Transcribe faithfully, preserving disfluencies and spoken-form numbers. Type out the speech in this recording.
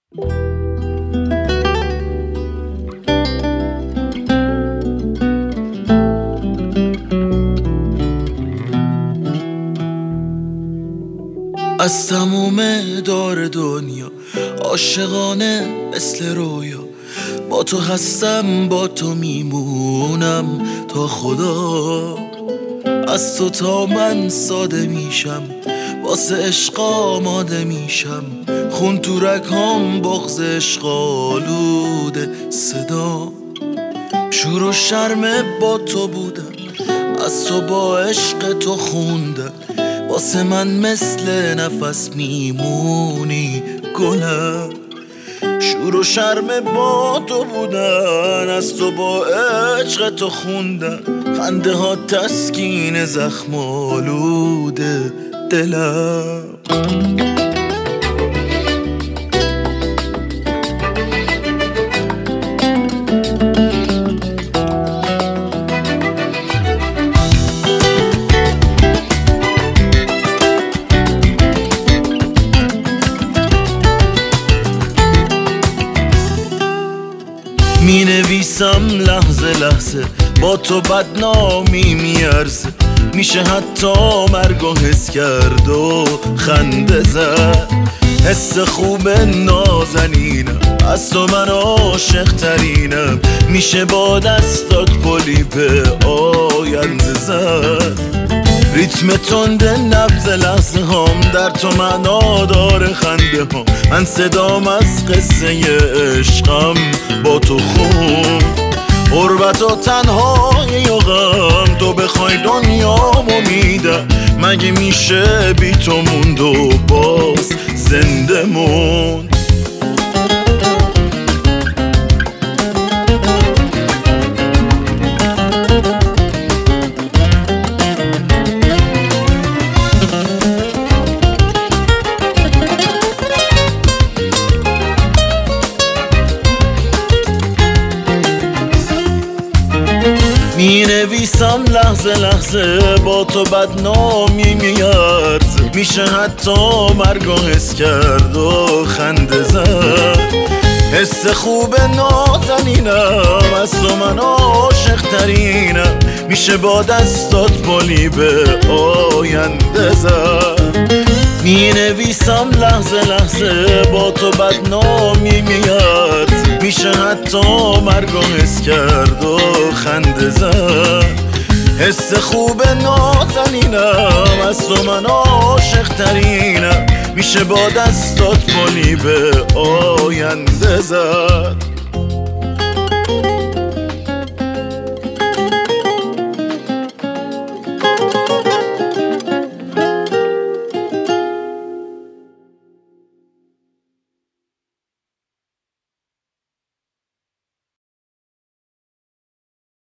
از تموم دار دنیا عاشقانه مثل رویا، با تو هستم با تو میمونم تا خدا. از تو تا من ساده میشم، واسه عشق آماده میشم، خون تو رگام بغض عشق آلوده صدا. شور و شرم با تو بودم، از تو با عشق تو خوندم، واسه من مثل نفس میمونی گلم. شور و شرم با تو بودن، از تو با عشق تو خوندن، خنده ها تسکین زخم آلوده دلم. می نویسم لحظه لحظه، با تو بدنامی میارزه، میشه حتی مرگو حس کرد و خنده زد. حس خوب نازنینم، از تو من عاشق ترینم، میشه با دستات پلی به آینده زد. ریتم تند نبض لحظه هم در تو معنا داره خنده هم، من صدام از قصه عشقم با تو خون. غربت و تنهایی و غم، تو بخوای دنیامو میدم، مگه میشه بی تو موند و باز زنده موند. می نویسم لحظه لحظه، با تو بدنامی میارزه، میشه حتی مرگو حس کرد و خنده زد. حس خوب نازنینم، از تو من عاشق ترینم، میشه با دستات پلی به آینده زد. می نویسم لحظه لحظه، با تو بدنامی میارزه، میشه حتی مرگو حس کرد و خنده زد. حس خوب نازنینم، از تو من عاشق ترینم، میشه با دستات پلی به آینده زد.